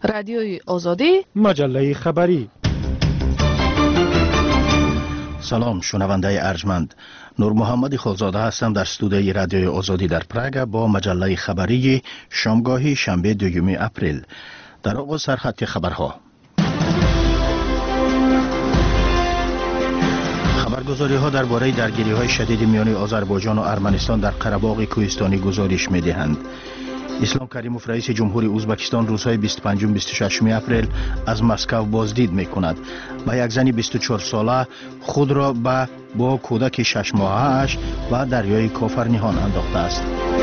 رادیوی آزادی، مجله خبری. سلام شنونده ارجمند، نور محمد خالزاده هستم در استودیوی رادیوی آزادی در پراگ با مجله خبری شامگاهی شنبه 2 اپریل. در آغاز سرخط خبرها. خبرگزاری ها درباره درگیری های شدید میان آذربایجان و ارمنستان در قره‌باغ کوهستانی گزارش می دهند. اسلام کریموف رئیس جمهوری ازبکستان روزهای 25 و 26 اپریل از مسکو بازدید می کند. با یک زن 24 ساله خود را با کودک 6 ماهه‌اش و دریای کافر نهان انداخته است.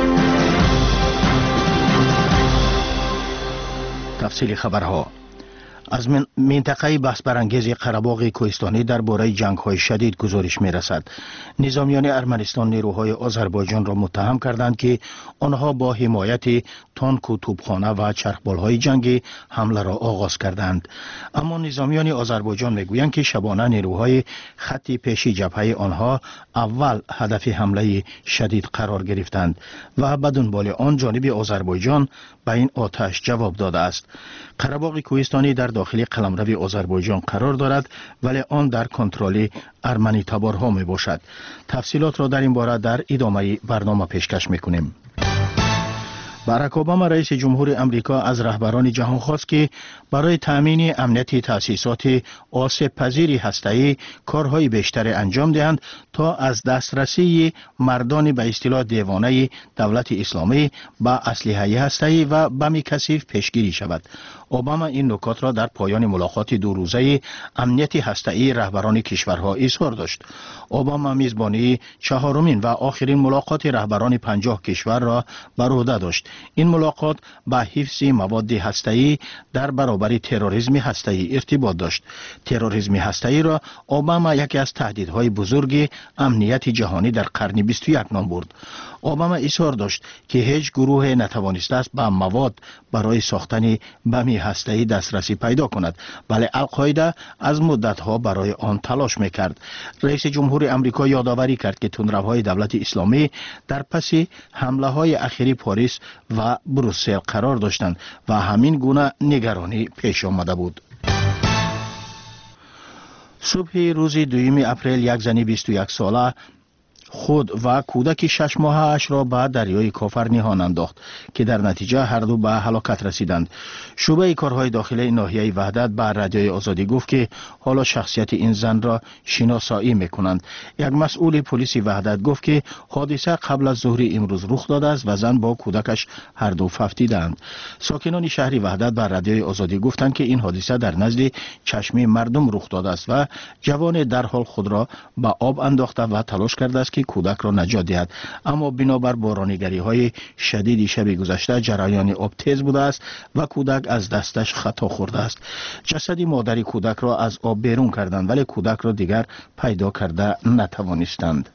تفصیل خبرها. از منطقه بحث برانگیز قره‌باغ کوهستانی درباره جنگ‌های شدید گزارش می‌رسد. نظامیان ارمنستان نیروهای آذربایجان را متهم کردند که آنها با حمایت تانک و توپخانه و چرخبال‌های جنگی حمله را آغاز کردند. اما نظامیان آذربایجان می‌گویند که شبانه نیروهای خط پیشی جبهه آنها اول هدف حمله شدید قرار گرفتند و به دنبال آن جانب آذربایجان به این آتش جواب داده است. قره‌باغ کوهستانی در داخل قلمرو آذربایجان قرار دارد ولی آن در کنترل ارمنی تبارها می باشد. تفصیلات را در این باره در ادامه برنامه پیشکش میکنیم. باراک اوباما رئیس جمهور امریکا از رهبران جهان خواست که برای تامین امنیت تأسیسات آسیب پذیر هسته‌ای کارهای بیشتر انجام دهند تا از دسترسی مردان به اصطلاح دیوانه دولت اسلامی به اسلحه هسته‌ای و بم کثیف پیشگیری شود. اوباما این نکات را در پایان ملاقات 2 روزه امنیت هسته‌ای رهبران کشورها اظهار داشت. اوباما میزبانی 4مین و آخرین ملاقات رهبران 50 کشور را بر عهده داشت. این ملاقات به حفظ مواد هسته‌ای در برابر تروریسم هسته‌ای ارتباط داشت. تروریسم هسته‌ای را اوباما یکی از تهدیدهای بزرگ امنیت جهانی در قرن 21 نام برد. اوباما اصرار داشت که هیچ گروه نتوانسته است به مواد برای ساختن بم هسته‌ای دسترسی پیدا کند، ولی القاعده از مدت‌ها برای آن تلاش می‌کرد. رئیس جمهور امریکا یادآوری کرد که تندروهای دولت اسلامی در پس حمله‌های اخیر پاریس و بروسل قرار داشتند و همین گونه نگرانی پیش آمده بود. صبح روز 2 اپریل یک زن 21 ساله خود و کودک 6 ماهه‌اش را به دریای کافر نهان انداخت که در نتیجه هر دو به هلاکت رسیدند. شعبه کارهای داخلی ناحیه وحدت به رادیوی آزادی گفت که حالا شخصیت این زن را شناسایی می‌کنند. یک مسئول پلیس وحدت گفت که حادثه قبل از ظهر امروز رخ داده است و زن با کودکش هر دو فوتیدند. ساکنان شهر وحدت به رادیوی آزادی گفتند که این حادثه در نزد چشم مردم رخ داده است و جوان در حال خود را به آب انداخته و تلاش کرده است که کودک را نجات دهد، اما بنابر بارانگری‌های شدید شب گذشته جریان آب تیز بوده است و کودک از دستش خطا خورده است. جسد مادر کودک را از آب بیرون کردند ولی کودک را دیگر پیدا کرده نتوانستند.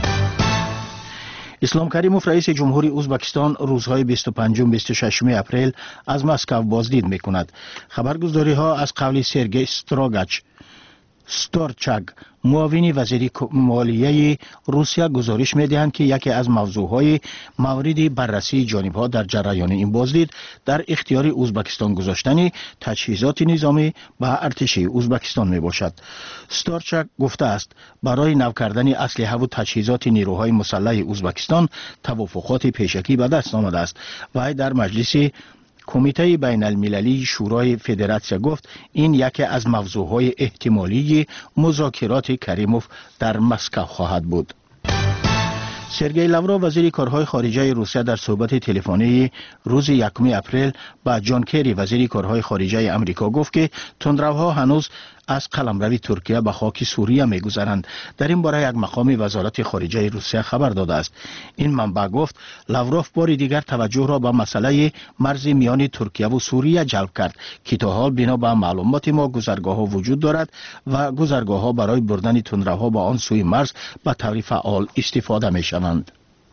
اسلام کریموف رئیس جمهوری ازبکستان روزهای 25 و 26 اپریل از مسکو بازدید می‌کند. خبرگزاری ها از قول سرگئی ستورچاگ معاون وزیر مالیه روسیه گزارش می‌دهند که یکی از موضوعهای مورد بررسی جانب‌ها در جریان این بازدید در اختیار ازبکستان گذاشتن تجهیزات نظامی به ارتش ازبکستان میباشد. ستورچاگ گفته است برای نو کردن اسلحه و تجهیزات نیروهای مسلح ازبکستان توافقات پیشکی به دست آمده است و در مجلس کمیته بین المللی شورای فدراسیون گفت این یکی از موضوعهای احتمالی مذاکرات کریموف در مسکو خواهد بود. سرگئی لاوروف وزیر کارهای خارجه روسیه در صحبت تلفنی روز 1 اپریل با جان کری وزیر کارهای خارجه امریکا گفت که تندروها هنوز از قلمرو ترکیه به خاک سوریه می‌گذرند. در این باره یک مقام وزارت خارجه روسیه خبر داده است. این منبع گفت لاوروف بار دیگر توجه را به مسئله مرز میان ترکیه و سوریه جلب کرد که تا حال بنا به معلومات ما گذرگاه‌ها وجود دارد و گذرگاه‌ها برای بردن تندروها به آن سوی مرز به طور فعال استفاده می‌شوند.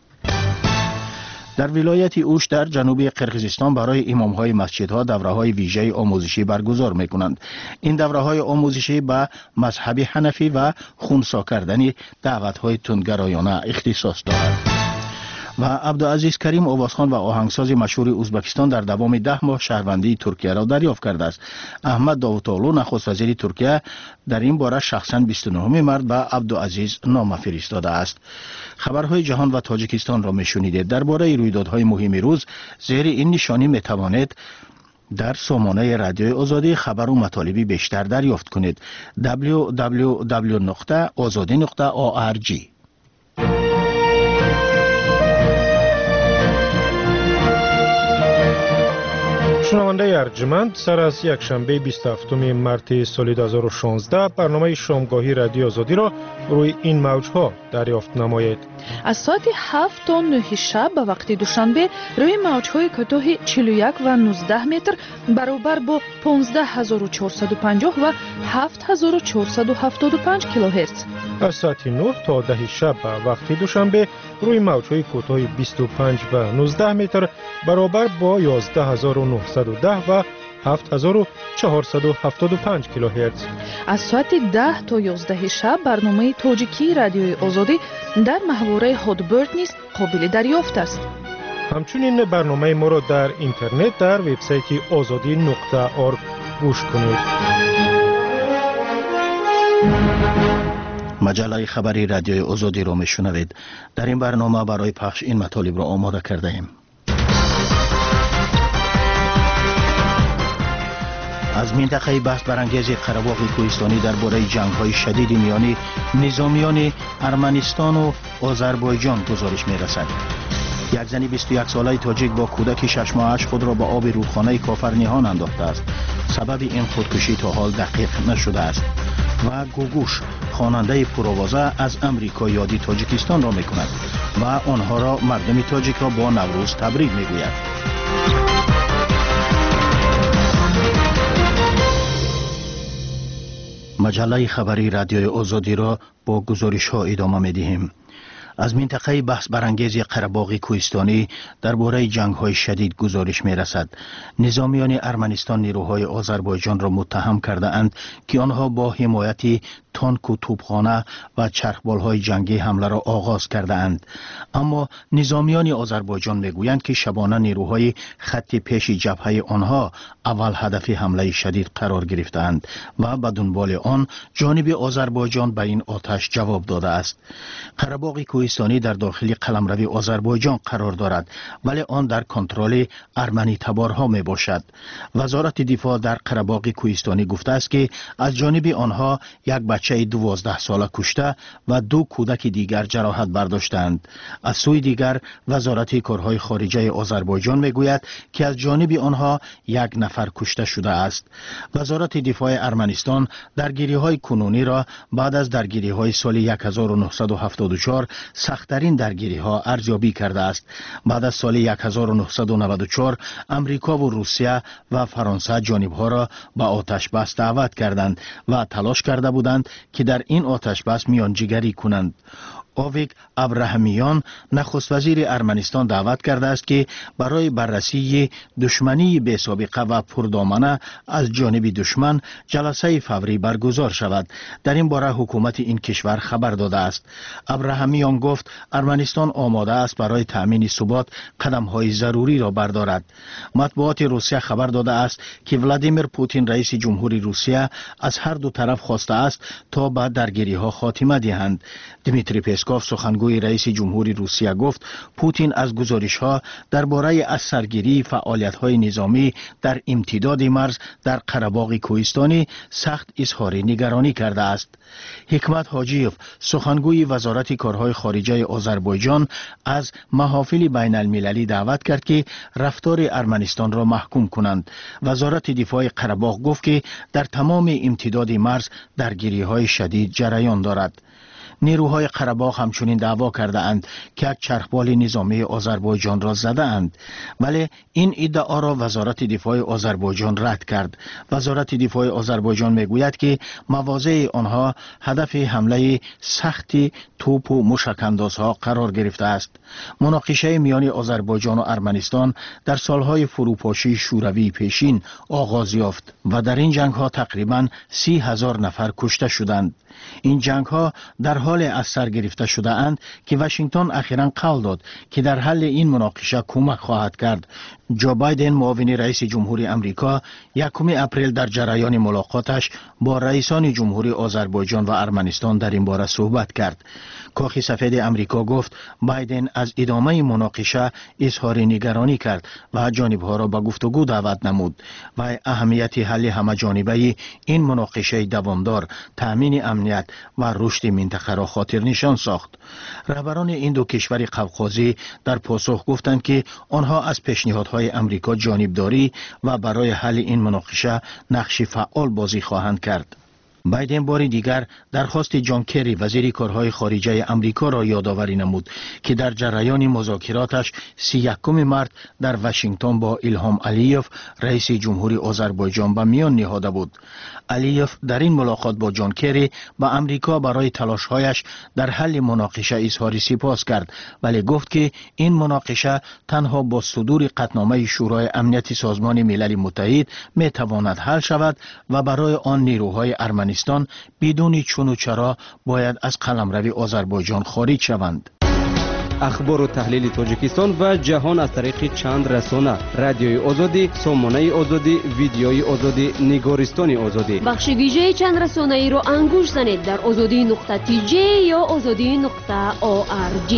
در ولایت اوش در جنوب قرقیزستان برای امام‌های مسجدها دوره‌های ویژه آموزشی برگزار می‌کنند. این دوره‌های آموزشی به مذهب حنفی و خنثی کردن دعوت‌های تندگرایانه اختصاص دارد. و عبدالعزیز کریم آوازخوان و آهنگساز مشهور ازبکستان در دوام 10 ماه شهروندی ترکیه را دریافت کرده است. احمد داوطلو نخست وزیر ترکیه در این باره شخصا 29 مارس به عبدالعزیز نامه فرستاده است. خبرهای جهان و تاجیکستان را میشنیدید. درباره رویدادهای مهم روز زیر این نشانی میتوانید در سامانه رادیوی آزادی خبر و مطالبی بیشتر دریافت کنید. www.azadi.org. شنونده ارجمند، سر از یک شنبه 27 مارس سال 2016 برنامه شامگاهی رادیو آزادی را روی این موجها دریافت نمایید. از ساعت 7 تا 9 شب به وقت دوشنبه روی موجهای کوتاه 41 و 19 متر برابر با 15450 و 7475 کیلوهرتز. از ساعت 9 تا 10 شب به وقت دوشنبه روی موجهای کوتاه 25 و 19 متر برابر با 11910 و 7475 کیلوهرتز. از ساعت 10 تا 11 شب برنامه تاجیکی رادیوی آزادی در محوره هادبرد نیز قابل دریافت است. همچنین برنامه ما را در اینترنت در وبسایت azadi.org گوش کنید. مجله خبری رادیوی آزادی را میشنوید. در این برنامه برای پخش این مطالب را آماده کرده ایم. از منطقه بحث برانگیز قره‌باغ کوهستانی درباره جنگ‌های شدید میان نظامیان ارمنستان و آذربایجان گزارش می‌رسد. یک زن 21 ساله تاجیک با کودک 6 ماهش خود را به آب رودخانه کافر نهان انداخته است. سبب این خودکشی تا حال دقیق نشده است. و گوگوش خواننده پرآوازه از امریکا یادی تاجیکستان را می‌کند و آنها را مردم تاجیک را با نوروز تبریک می‌گوید. مجله خبری رادیوی آزادی را با گزارش ها ادامه می دهیم. از منطقه بحث برانگیز قره‌باغ کوهستانی درباره جنگ‌های شدید گزارش می‌رسد. نظامیان ارمنستان نیروهای آذربایجان را متهم کرده اند که آنها با حمایت تانک و توپخانه و چرخبال‌های جنگی حمله را آغاز کرده اند. اما نظامیان آذربایجان می‌گویند که شبانه نیروهای خط پیش جبهه آنها اول هدف حمله شدید قرار گرفتند و به دنبال آن جانب آذربایجان به این آتش جواب داده است. قره‌باغ کوهستانی در داخل قلمرو آذربایجان قرار دارد ولی آن در کنترل ارمنی تبارها می باشد. وزارت دفاع در قره‌باغ کوهستانی گفته است که از جانب آنها یک بچه 12 ساله کشته و 2 کودک دیگر جراحت برداشتند. از سوی دیگر وزارت کارهای خارجه آذربایجان می گوید که از جانب آنها 1 نفر کشته شده است. وزارت دفاع ارمنستان درگیری‌های کنونی را بعد از درگیری‌های سال 1974 سخت‌ترین درگیری‌ها ارزیابی کرده است. بعد از سال 1994 امریکا و روسیه و فرانسه جانب‌ها را به آتش بس دعوت کردند و تلاش کرده بودند که در این آتش بس میانجیگری کنند. اویگ ابراهیمیان نخست وزیر ارمنستان دعوت کرده است که برای بررسی دشمنی بی سابقه و پردامنه از جانب دشمن جلسه فوری برگزار شود. در این باره حکومت این کشور خبر داده است. ابراهیمیان گفت ارمنستان آماده است برای تأمین ثبات قدم‌های ضروری را بردارد. مطبوعات روسیه خبر داده است که ولادیمیر پوتین رئیس جمهوری روسیه از هر دو طرف خواسته است تا به درگیری‌ها خاتمه دهند. دیمیتری پسکوف سخنگوی رئیس جمهوری روسیه گفت پوتین از گزارش‌ها درباره از سرگیری فعالیت‌های نظامی در امتداد مرز در قره‌باغ کوهستانی سخت اظهار نگرانی کرده است. حکمت حاجیوف سخنگوی وزارت کارهای خارجه آذربایجان از محافل بین المللی دعوت کرد که رفتار ارمنستان را محکوم کنند. وزارت دفاع قره‌باغ گفت که در تمام امتداد مرز درگیری‌های شدید جریان دارد. نیروهای قره‌باغ همچنین دعوا کرده اند که یک چرخبال نظامی آذربایجان را زده اند ولی این ادعا را وزارت دفاع آذربایجان رد کرد. وزارت دفاع آذربایجان میگوید که مواضع آنها هدف حمله سخت توپ و موشک‌اندازها قرار گرفته است. مناقشه میان آذربایجان و ارمنستان در سالهای فروپاشی شوروی پیشین آغاز یافت و در این جنگ‌ها تقریباً 30,000 نفر کشته شدند. این جنگ‌ها در حال از سر گرفته شده اند که واشنگتن اخیراً قول داد که در حل این مناقشه کمک خواهد کرد. جو بایدن معاون رئیس جمهوری امریکا 1 اپریل در جریان ملاقاتش با رئیسان جمهوری آذربایجان و ارمنستان در این باره صحبت کرد. کاخ سفید امریکا گفت بایدن از ادامه مناقشه اظهار نگرانی کرد و جانبها را به گفتگو دعوت نمود و اهمیت حل همه‌جانبه این مناقشه دوامدار، تامین امنیت و رشد منطقه را خاطر نشان ساخت. رهبران این دو کشور قوقازی در پاسخ گفتند که آنها از پیشنهادهای امریکا جانبداری و برای حل این مناقشه نقش فعال بازی خواهند کرد. بایدن بار دیگر درخواست جان کری وزیر کارهای خارجه امریکا را یادآوری نمود که در جریان مذاکراتش 31 مارس در واشنگتن با ایلهام علیوف رئیس جمهوری آذربایجان به میان نهاده بود. علیوف در این ملاقات با جان کری به امریکا برای تلاش‌هایش در حل مناقشه اظهار سپاس کرد، ولی گفت که این مناقشه تنها با صدور قطعنامه شورای امنیت سازمان ملل متحد می تواند حل شود و برای آن نیروهای ارمنستان بدون چون و چرا باید از قلمرو آذربایجان خارج شوند. اخبار و تحلیل تاجیکستان و جهان از طریق چند رسانه: رادیوی آزادی، سامانه آزادی، ویدیوی آزادی، نگارستان آزادی. بخش ویژه چند رسانه ای را انگوش زنید در azadi.tj یا azadi.org.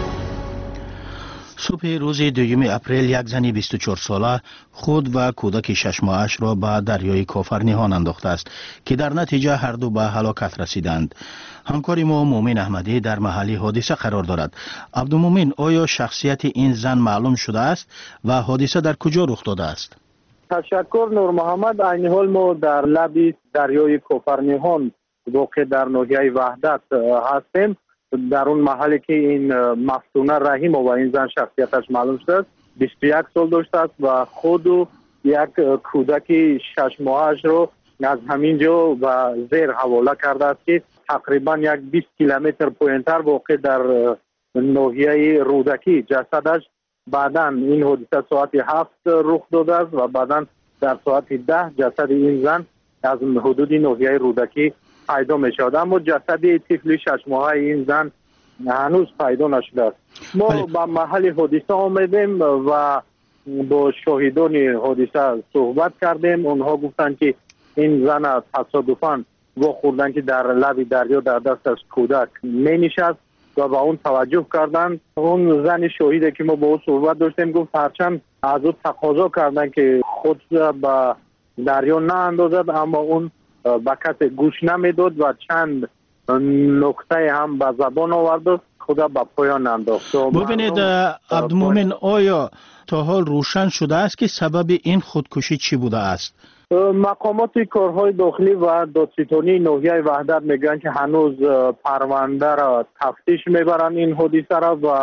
صبح روز 2 اپریل یک زن 24 ساله خود و کودک 6 ماهش را به دریای کافر نهان انداخته است که در نتیجه هر دو به هلاکت رسیدند. همکار ما مومن احمدی در محل حادثه قرار دارد. عبدالمومن، آیا شخصیت این زن معلوم شده است و حادثه در کجا رخ داده است؟ تشکر نور محمد. این حال ما در لب دریای کافر نهان واقع در ناحیه وحدت هستیم، در اون محلی که این مفتونه رحیم و این زن شخصیتش معلوم شد. 21 سال داشته است و خود و یک کودک 6 ماهش رو از همین جا و زیر حواله کرده است که تقریبا یک 20 کیلومتر پایین‌تر واقع در ناحیه رودکی جسدش بعداً این حادثه ساعت 7 رخ داده است و بعداً در ساعت 10 جسد این زن از حدود ناحیه رودکی پیدا می شود، اما جسد طفل 6 ماهه این زن هنوز پیدا نشده است. ما به محل حادثه آمدیم و با شاهدان حادثه صحبت کردیم. اونها گفتند که این زن تصادفاً واخوردن که در لب دریا در دستش کودک می نشست و به اون توجه کردند. اون زن شاهده که ما با او صحبت داشتیم گفت هرچند از او تقاضا کردن که خود به دریا نه اندازد، اما اون به کس گوش نمیداد و چند نکته هم به زبان آورد و خدا به پایان انداخت. ببینید عبدالمومن، آیا تا حال روشن شده است که سبب این خودکشی چی بوده است؟ مقامات کارهای داخلی و دادستانی ناحیه وحدت میگن که هنوز پرونده را تفتیش میبرن این حادثه را و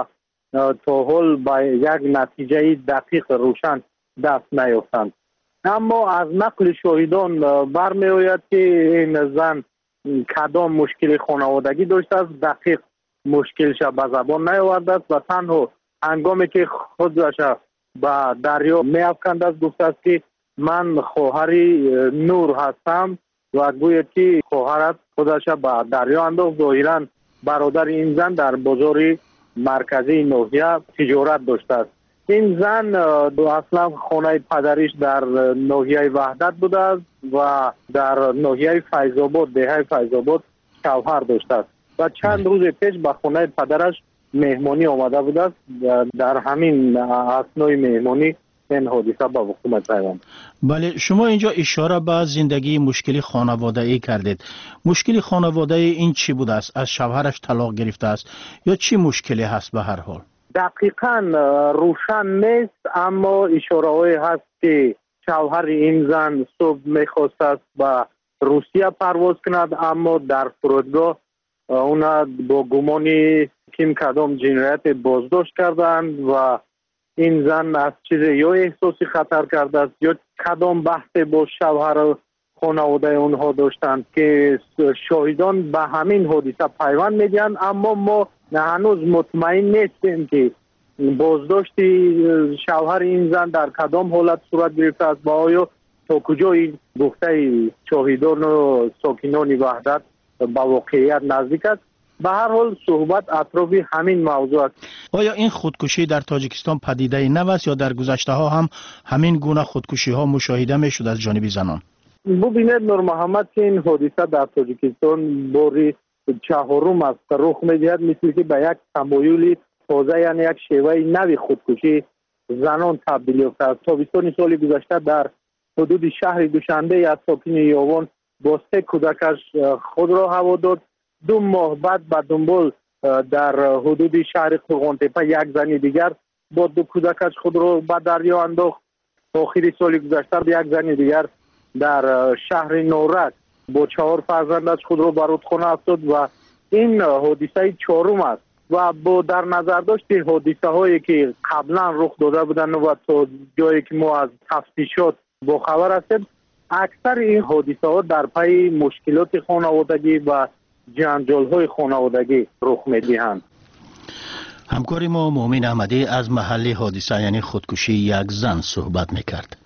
تا حال به یک نتیجه دقیق روشن دست نیافتند. اما از نقل شاهدان برمی آید که این زن کدام مشکل خانوادگی داشته است، دقیق مشکلش به زبان نیاورده است و تنها هنگامی که خودش به دریا می افکند است گفته است که من خواهری نور هستم و گوید که خواهرت خودش به دریا انداخت. ظاهرا برادر این زن در بازار مرکزی ناحیه تجارت داشته است. این زن اصلا خانه پدریش در ناحیه وحدت بوده است و در ناحیه فیض‌آباد، دهه فیض‌آباد شوهر داشته است و چند روز پیش به خانه پدرش مهمانی آمده بوده است. در همین اثنای مهمانی این حادثه با وقوع پیوند. بله، شما اینجا اشاره به زندگی مشکلی خانواده‌ای کردید. مشکلی خانواده این چی بوده است؟ از شوهرش طلاق گرفته است یا چی مشکلی هست؟ به هر حال دقیقاً روشن نیست، اما اشاره‌ای هست که شوهر این زن صبح می‌خواست است به روسیه پرواز کند، اما در فرودگاه اونا با گمانی کم کدام جنایت بازداشت کردند و این زن از چیزی یا احساسی خطر کرده است یا کدام بحث با شوهر خانواده اونها داشتند که شاهدان به همین حادثه پیوند میدن، اما ما هنوز مطمئن نیستیم که بازداشت شوهر این زن در کدام حالت صورت گرفته است و آیا تا کجا این گفته شاهدان و ساکنان وحدت با واقعیت نزدیک است. به هر حال صحبت اطراف همین موضوع است. آیا این خودکشی در تاجیکستان پدیده نو است یا در گذشته ها هم همین گونه خودکشی ها مشاهده می شد از جانب زنان؟ ببینید نور محمد که این حادثه در تاجیکستان باری چهارم است رخ می‌دهد، مثل که به یک تمایل تازه، یعنی یک شیوه نوی خودکشی زنان تبدیل یافته است. تابستان سال گذشته در حدود شهر دوشنبه از ساکن یاوان با 3 کودکش خود را هوا داد. 2 ماه بعد به دنبال در حدود شهر قرغانتپه یک زن دیگر با 2 کودکش خود را به دریا انداخت. آخر سال گذشته یک زن دیگر در شهر نورک با 4 فرزندش خود را به رودخانه افتاد و این حادثه چهارم است و با در نظر داشت حادثه هایی که قبلا رخ داده بودند و تا جایی که ما از تفتیشات با خبر هستیم، اکثر این حادثه ها در پی مشکلات خانوادگی و جنجال های خانوادگی رخ می‌دهند. همکار ما مومن احمدی از محل حادثه یعنی خودکشی یک زن صحبت میکرد.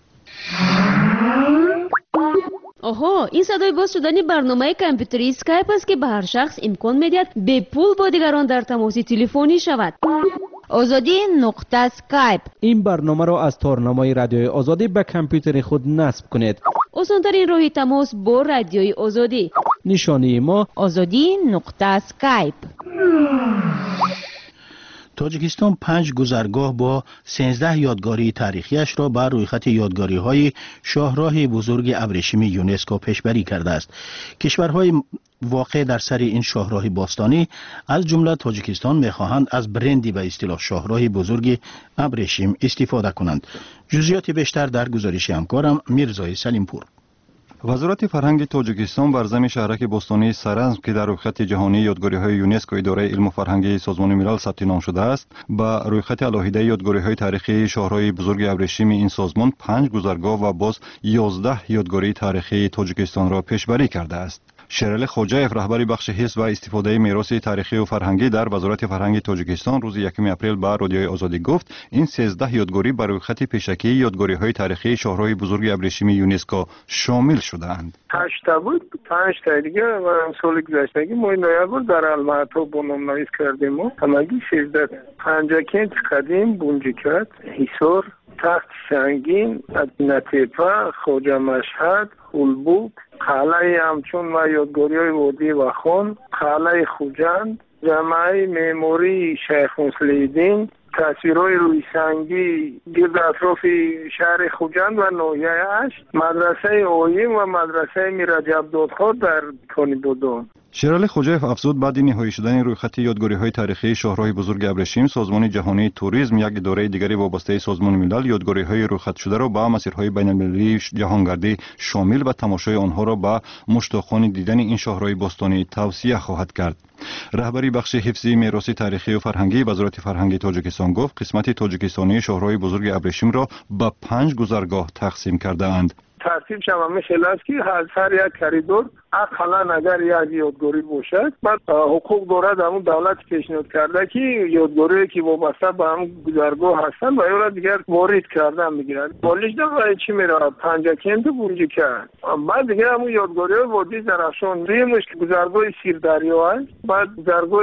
آها، این صدای باز شدن برنامه کامپیوتری اسکایپ است که به هر شخص امکان میدهد به پول با دیگران در تماس تلفنی شود. آزادی نقطه اسکایپ. این برنامه را از تارنمای رادیوی آزادی به کامپیوتر خود نصب کنید. آسان‌ترین راه تماس با رادیوی آزادی. نشانی ما آزادی نقطه اسکایپ. تاجیکستان 5 گذرگاه با 13 یادگاری تاریخیش را بر رویخط یادگاری‌های شاهراه بزرگ ابریشمی یونسکو پیشبری کرده است. کشورهای واقع در سر این شاهراه باستانی از جمله تاجیکستان می‌خواهند از برندی به اصطلاح شاهراه بزرگ ابریشم استفاده کنند. جزئیات بیشتر در گزارش همکارم میرزای سلیمپور. وزارت فرهنگ تاجیکستان بر ضمن شهرک باستانی سرنز که در رویخط جهانی یادگاری‌های یونسکو اداره علم و فرهنگ سازمان ملل ثبت نام شده است، با رویخط علاهیده یادگاری‌های تاریخی شاهراه بزرگ ابریشم این سازمان 5 گذرگاه و باز 11 یادگاری تاریخی تاجیکستان را پیشبری کرده است. شیرعلی خوجایف رهبر بخش حفظ و استفاده میراث تاریخی و فرهنگی در وزارت فرهنگ تاجیکستان روز 1 اپریل به رادیوی آزادی گفت این 13 یادگاری بر روی خط پیشکی یادگاری‌های تاریخی شاهراه بزرگ ابریشمی یونسکو شامل شده‌اند. 8 تا بود، 5 تا دیگه و سال گذشته ما نویابر در الماطو با نام‌نویس کردیم و همگی 13 پنجاکند قدیم بونجیکات حصار تخت سنگین نتیپا خوجا مشهد هولبوک قلعه همچون و یادگاری‌های وادی و خان قلعه خوجند جامعه معماری شیخ مسلیدین تصویرهای روی سنگی گرد اطراف شهر خوجند و ناحیه اش مدرسه اویم و مدرسه میرجب دادخواه در کانی بودن. شیرعلی خوجایف افزود بعد نهایی شدن رویخط یادگاری‌های تاریخی شاهراه بزرگ ابریشم، سازمان جهانی توریسم یک اداره دیگری وابسته سازمان ملل یادگاری‌های رویخط شده را به مسیرهای بین‌المللی جهانگردی شامل و تماشای آنها را به مشتاقان دیدن این شاهراه باستانی توصیه خواهد کرد. رهبری بخش حفظی میراث تاریخی و فرهنگی وزارت فرهنگ تاجیکستان گفت قسمت تاجیکستانی شاهراه بزرگ ابریشم را به 5 گذرگاه تقسیم کرده اند. ترتیب شما خیلی است که هر یک کریدور اقلا اگر یک یادگاری باشد بعد حقوق دارد همون دولت پیشنهاد کرده که یادگاری که وابسته به هم گذرگاه هستن و یا دیگر وارد کردن میگیرن. بالش در چی میره پنجاکند بونجی کرد بعد دیگه همون یادگاری وادی درخشان دیمش که گذرگاه سیردریا است. بعد گذرگاه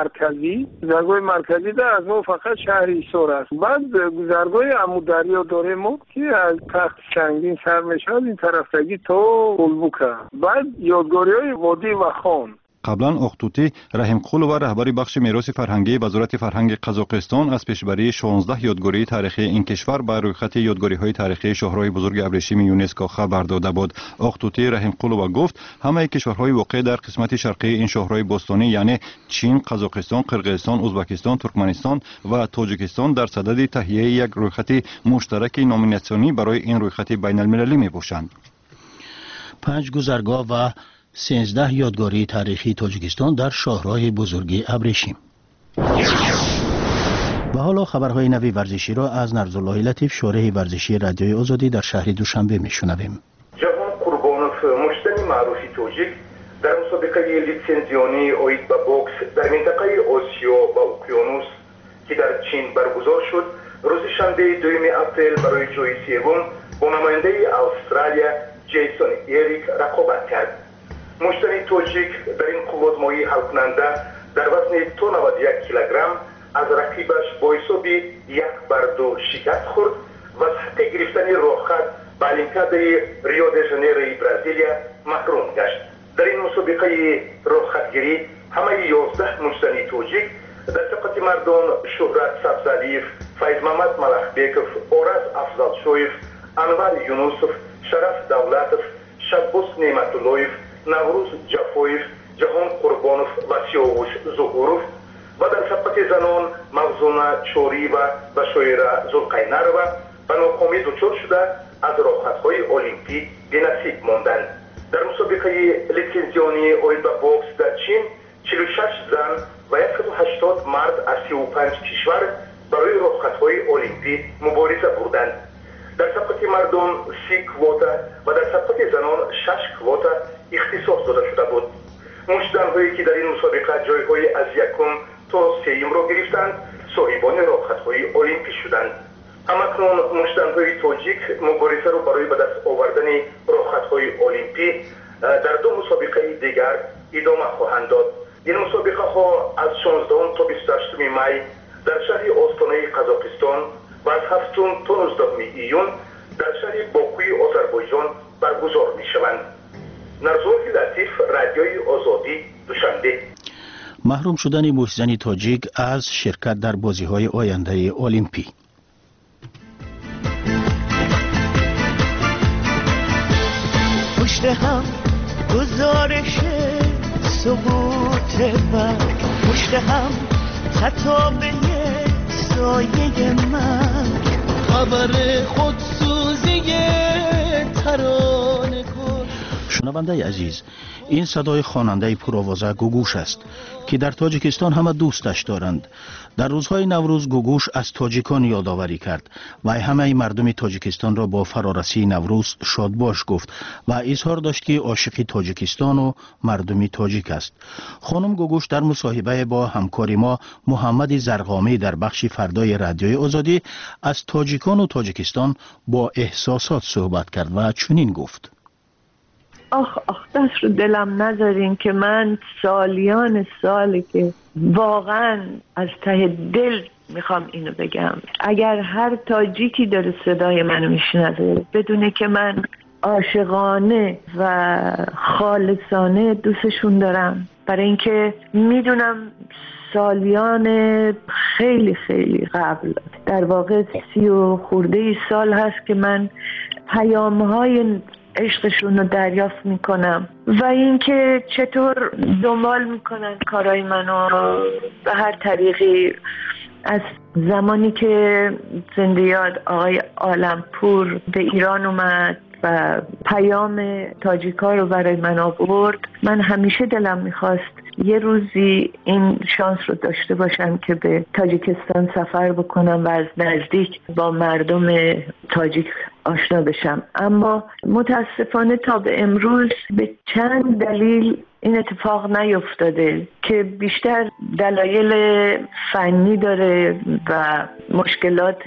مرکزی در از ما فقط شهر حصار است. بعد گذرگاه عمودریا داریم ما که از تخت سنگین سر میشد این طرفتگی تا هولبوکه. بعد یادگاری‌های وادی و خان. قبلا اختوتی رحیم قولو رهبری بخش میراث فرهنگی وزارت فرهنگ قزاقستان از پیشبری 16 یادگاری تاریخی این کشور بر روی خط یادگاری‌های تاریخی شاهراه بزرگ ابریشم یونسکو خبر داده بود. اختوتی رحیم قولو گفت همه کشورهای واقع در قسمت شرقی این شاهراه باستانی یعنی چین، قزاقستان، قرقیزستان، ازبکستان، ترکمنستان و تاجیکستان در صدد تهیه یک روی خط مشترک نامیناسیونی برای این روی خط بین‌المللی میباشند. 5 گذرگاه و 13 یادگاری تاریخی تاجیکستان در شاهراه بزرگ ابریشم. و حالا خبرهای نوی ورزشی را از نرزالله لطیف شارح ورزشی رادیوی آزادی در شهر دوشنبه میشنویم. جوان قربانوف مشتری معروفی تاجیک در مسابقه لیتسنزیونی اوید به بوکس در منطقه آسیا و اقیانوس که در چین برگزار شد روز شنبه 2 اپریل برای جای سوم با نماینده استرالیا جیسون اریک رقابت کرد. مشتری تاجیک در این قوادمایی حل کننده در وزن 291 کیلوگرم از رقیبش با حساب 1-2 شکست خورد و از حق گرفتن راهخط به المپیادای ریو د ژانیروی برزیلیا محروم گشت. در این مسابقه راهخطگیری همه 11 مجتهد تاجیک در طبقه مردان شهرت سبزعلیف، فیض محمد ملخبیکوف، آرز افضلشویف، انور یونوسوف، شرف دولتوف، شبوس نعمتاللهیف، نوروز جفویف، جهان قربانوف و سیاوش ظهوروف و در طبقه زنان موزونه چوری و شویره زلقینروا به ناکامی دچار شده از راهخطهای المپی بی‌نصیب ماندند. در مسابقه لیسانسیونی آید به بوکس در چین 46 زن و 180 مرد از 35 کشور برای راهخطهای المپی مبارزه بردند. در طبقه مردان 30 کواتا و در طبقه زنان 6 کواتا اختصاص داده شده بود. مجتهدانی که در این مسابقه جایهای از یکم تا سوم را گرفتند صاحبان راهخطهای المپی شدند. همکنون مجتهدان تاجیک مبارزه را برای به دست آوردن راهخطهای المپی در 2 مسابقه دیگر ادامه خواهند داد. این مسابقه ها از 16 تا 28 می در شهر آستانه قزاقستان و از 7 تا 19 ایون در شهر باکوی آذربایجان برگزار می شوند. نرزوح لطیف، رادیوی آزادی، دوشنبه. محروم شدن محسن تاجیک از شرکت در بازی‌های آینده المپی. پشت هم گزارش سقوط برگ، پشت هم خطابه سایه من، خبر خودسوزی ترانه کن. شنونده عزیز، این صدای خواننده پرآوازه گوگوش است که در تاجیکستان همه دوستش دارند. در روزهای نوروز گوگوش از تاجیکان یادآوری کرد و همه مردم تاجیکستان را با فرارسی نوروز شادباش گفت و اظهار داشت که عاشق تاجیکستان و مردم تاجیک است. خانم گوگوش در مصاحبه با همکار ما محمد زرقامی در بخش فردای رادیوی آزادی از تاجیکان و تاجیکستان با احساسات صحبت کرد و چنین گفت: آخ دست رو دلم نذارین که من سالیان سالی که واقعا از ته دل میخوام اینو بگم، اگر هر تاجیکی داره صدای منو میشنوه بدونه که من عاشقانه و خالصانه دوستشون دارم، برای اینکه میدونم سالیان خیلی خیلی قبل، در واقع 30 و خورده سال هست که من پیام‌های عشقشون رو دریافت میکنم و اینکه چطور دنبال میکنن کارهای منو به هر طریقی. از زمانی که زنده یاد آقای عالمپور به ایران اومد و پیام تاجیکا رو برای من آورد، من همیشه دلم میخواست یه روزی این شانس رو داشته باشم که به تاجیکستان سفر بکنم و از نزدیک با مردم تاجیک آشنا بشم. اما متاسفانه تا به امروز به چند دلیل این اتفاق نیفتاده که بیشتر دلایل فنی داره و مشکلات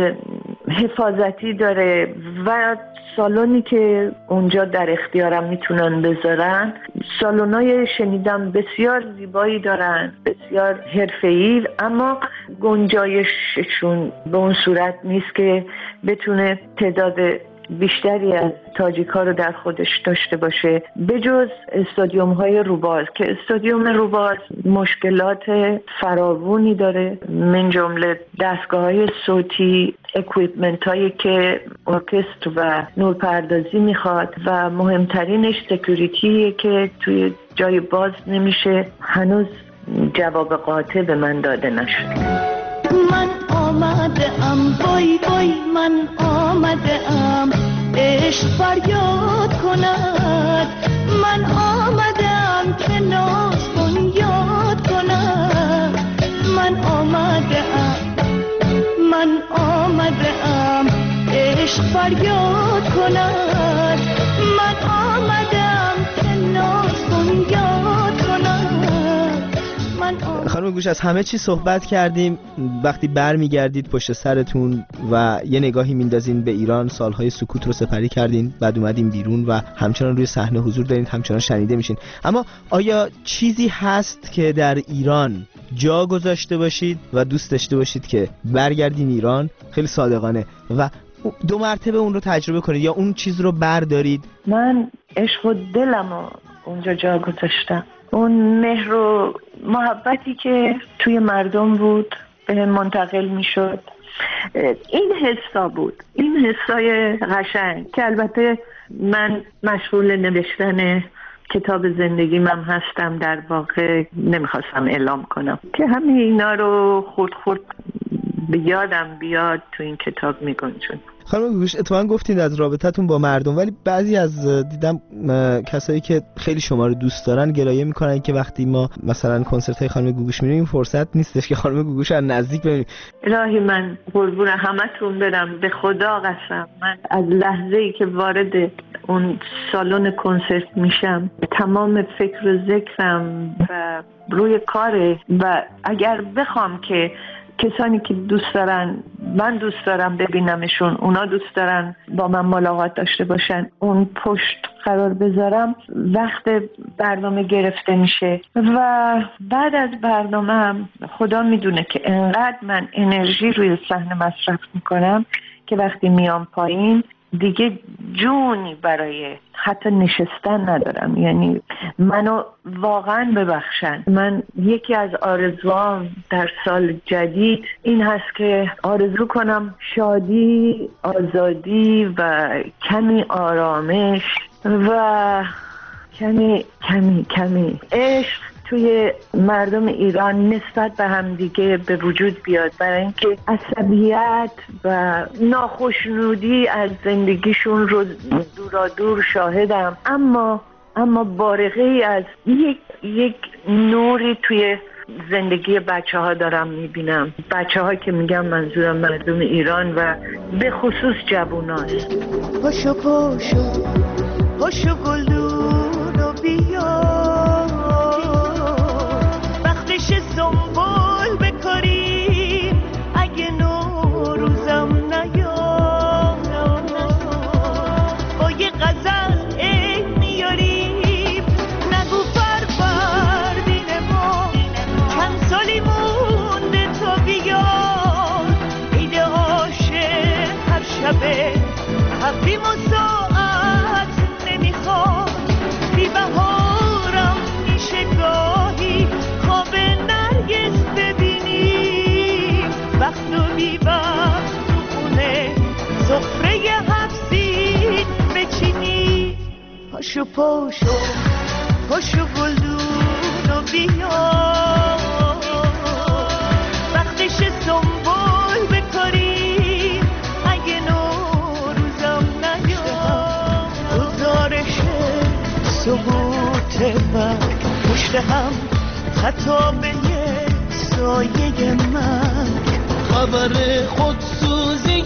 حفاظتی داره و سالونی که اونجا در اختیارم میتونن بذارن سالونای شنیدم بسیار زیبایی دارن، بسیار حرفه‌ای، اما گنجایششون به اون صورت نیست که بتونه تعداد بیشتری از تاجیک‌ها رو در خودش داشته باشه، بجز استادیوم های روباز که استادیوم روباز مشکلات فراوانی داره، من جمله دستگاه های صوتی، اکویپمنت هایی که ارکستر و نورپردازی میخواد و مهمترینش سکیوریتیه که توی جای باز نمیشه. هنوز جواب قاطع به من داده نشد. من آمده ام وای وای، من آمده ام عشق فریاد کند، من آمده ام که ناز بنیاد کند، من آمده ام، من آمده ام عشق فریاد کند، من آمده ام که ناز بنیاد کند. خانم گوش از همه چی صحبت کردیم. وقتی برمیگردید پشت سرتون و یه نگاهی میندازین به ایران، سالهای سکوت رو سپری کردین، بعد اومدین بیرون و همچنان روی صحنه حضور دارین، همچنان شنیده میشین. اما آیا چیزی هست که در ایران جا گذاشته باشید و دوست داشته باشید که برگردین ایران خیلی صادقانه و 2 مرتبه اون رو تجربه کنید، یا اون چیز رو بردارید؟ من عشق و دلم رو اونجا جا گذاشتم. اون مهر و محبتی که توی مردم بود به منتقل می شد. این حسا بود، این حسای قشنگ که البته من مشغول نوشتن کتاب زندگیم هم هستم، در واقع نمیخواستم اعلام کنم که همه اینا رو خورد خورد به یادم بیاد تو این کتاب میگنجون. خانم گوگوش اتفاقا گفتید از رابطتون با مردم، ولی بعضی از دیدم کسایی که خیلی شما رو دوست دارن گلایه میکنن که وقتی ما مثلا کنسرت های خانم گوگوش میریم این فرصت نیستش که خانم گوگوش از نزدیک ببینیم. الهی من قربون همتون برم، به خدا قسم من از لحظه‌ای که وارد اون سالن کنسرت میشم تمام فکر و ذکرم و روی کاره، و اگر بخوام که کسانی که دوست دارن، من دوست دارم ببینمشون، اونا دوست دارن با من ملاقات داشته باشن، اون پشت قرار بذارم، وقت برنامه گرفته میشه و بعد از برنامه خدا میدونه که انقدر من انرژی روی صحنه مصرف میکنم که وقتی میام پایین دیگه جونی برای حتی نشستن ندارم. یعنی منو واقعا ببخشن. من یکی از آرزوام در سال جدید این هست که آرزو کنم شادی، آزادی و کمی آرامش و کمی عشق توی مردم ایران نسبت به هم دیگه به وجود بیاد، برای اینکه عصبیت و ناخوشنودی از زندگیشون رو دورادور شاهدم، اما بارقه ای از یک نوری توی زندگی بچه ها دارم میبینم. بچه ها که میگم منظورم مردم ایران و به خصوص جووناست. پاشو گلدون و بیا، وقتش سنبول بکاریم اگه نوروزم نیام، با یه غزل عید میاریم نگو فروردین ما چند سالی مونده تا بیاد عید عاشق هر شبه حرفیم و ساعت نمیخواد، بی بهارم میشه گاهی خواب نرگس ببینیم، وقت و بی وقت تو خونه سفره حبسید بچینی. پاشو گلدون و بیا، وقتش سنبول بکاریم اگه نوروزم نیام، گزارش سقوط وقت پشت هم خطابه سایه من، خبر خودسوزی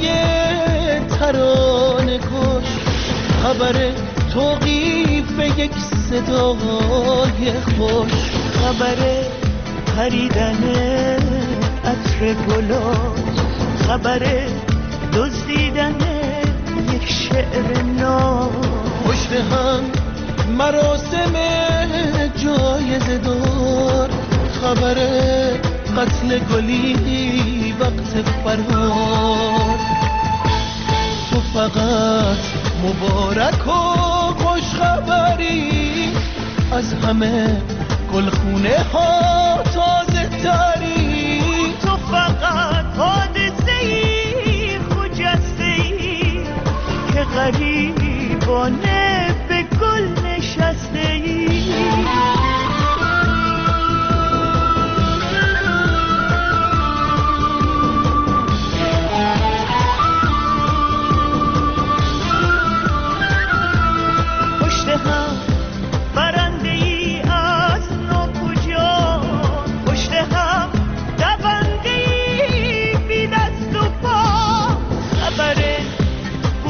ترانه کش، خبر توقیف یک صدای خوش، خبر پریدن عطر گلات، خبر دزدیدن یک شعر نو، پشت هم مراسم جایزه دار، خبر قتل گلی وقت فرار، تو فقط مبارک و خوش خبری از همه گلخونه ها تازه تری، تو فقط حادثه‌ای خجسته‌ای که غریبانه به گل نشسته‌ای.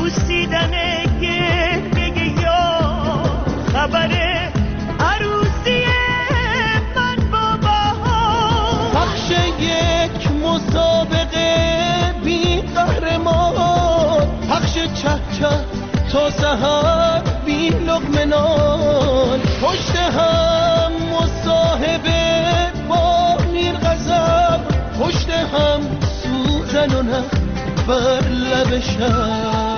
خبر عروسی سحر بی لقمه نان، پشت هم مصاحبه با این غضب، پشت هم سوزن و نخ بر لب شب.